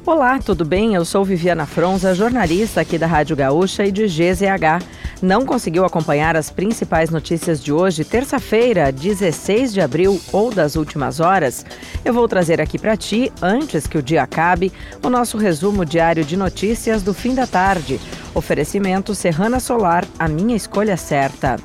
Olá, tudo bem? Eu sou Viviana Fronza, jornalista aqui da Rádio Gaúcha e de GZH. Não conseguiu acompanhar as principais notícias de hoje, terça-feira, 16 de abril ou das últimas horas? Eu vou trazer aqui para ti, antes que o dia acabe, o nosso resumo diário de notícias do fim da tarde. Oferecimento Serrana Solar, a minha escolha certa.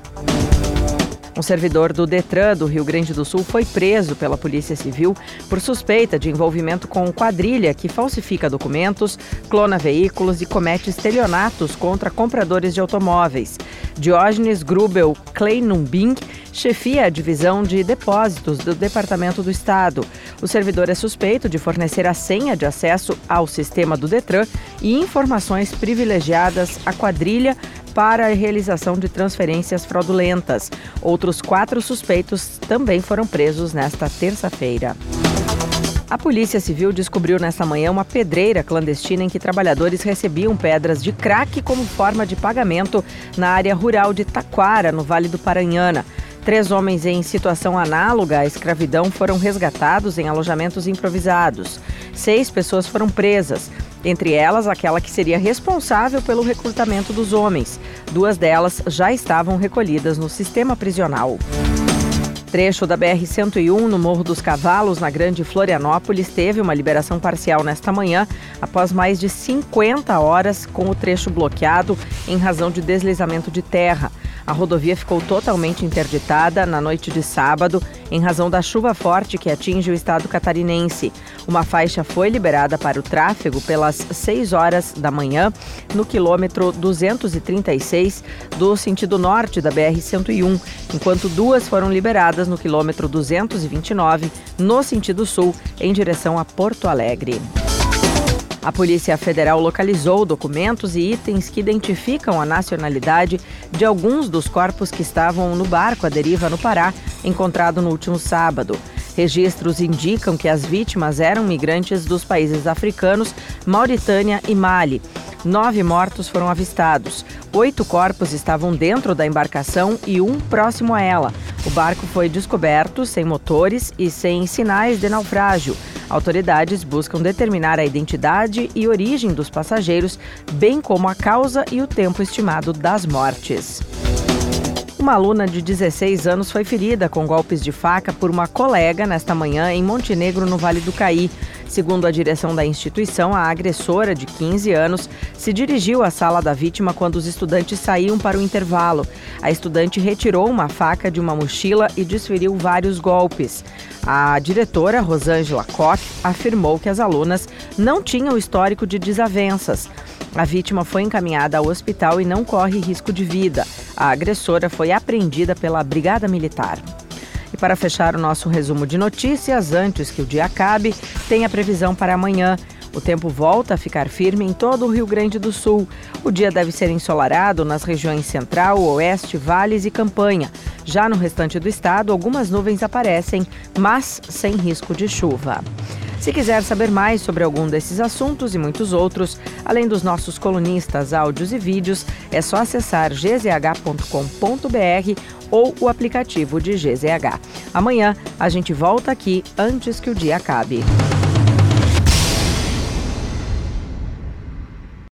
Um servidor do Detran do Rio Grande do Sul foi preso pela Polícia Civil por suspeita de envolvimento com quadrilha que falsifica documentos, clona veículos e comete estelionatos contra compradores de automóveis. Diógenes Grubel Kleinumbing chefia a divisão de depósitos do Departamento do Estado. O servidor é suspeito de fornecer a senha de acesso ao sistema do Detran e informações privilegiadas à quadrilha para a realização de transferências fraudulentas. Outros 4 suspeitos também foram presos nesta terça-feira. A Polícia Civil descobriu nesta manhã uma pedreira clandestina em que trabalhadores recebiam pedras de crack como forma de pagamento na área rural de Taquara, no Vale do Paranhana. 3 homens em situação análoga à escravidão foram resgatados em alojamentos improvisados. 6 pessoas foram presas, entre elas aquela que seria responsável pelo recrutamento dos homens. 2 delas já estavam recolhidas no sistema prisional. Trecho da BR-101 no Morro dos Cavalos, na Grande Florianópolis, teve uma liberação parcial nesta manhã, após mais de 50 horas com o trecho bloqueado em razão de deslizamento de terra. A rodovia ficou totalmente interditada na noite de sábado, em razão da chuva forte que atinge o estado catarinense. Uma faixa foi liberada para o tráfego pelas 6 horas da manhã, no quilômetro 236 do sentido norte da BR-101, enquanto 2 foram liberadas no quilômetro 229, no sentido sul, em direção a Porto Alegre. A Polícia Federal localizou documentos e itens que identificam a nacionalidade de alguns dos corpos que estavam no barco à deriva no Pará, encontrado no último sábado. Registros indicam que as vítimas eram migrantes dos países africanos, Mauritânia e Mali. 9 mortos foram avistados. 8 corpos estavam dentro da embarcação e 1 próximo a ela. O barco foi descoberto sem motores e sem sinais de naufrágio. Autoridades buscam determinar a identidade e origem dos passageiros, bem como a causa e o tempo estimado das mortes. Uma aluna de 16 anos foi ferida com golpes de faca por uma colega nesta manhã em Montenegro, no Vale do Caí. Segundo a direção da instituição, a agressora, de 15 anos, se dirigiu à sala da vítima quando os estudantes saíam para o intervalo. A estudante retirou uma faca de uma mochila e desferiu vários golpes. A diretora, Rosângela Koch, afirmou que as alunas não tinham histórico de desavenças. A vítima foi encaminhada ao hospital e não corre risco de vida. A agressora foi apreendida pela Brigada Militar. E para fechar o nosso resumo de notícias, antes que o dia acabe, tem a previsão para amanhã. O tempo volta a ficar firme em todo o Rio Grande do Sul. O dia deve ser ensolarado nas regiões central, oeste, vales e campanha. Já no restante do estado, algumas nuvens aparecem, mas sem risco de chuva. Se quiser saber mais sobre algum desses assuntos e muitos outros, além dos nossos colunistas, áudios e vídeos, é só acessar gzh.com.br ou o aplicativo de GZH. Amanhã a gente volta aqui antes que o dia acabe.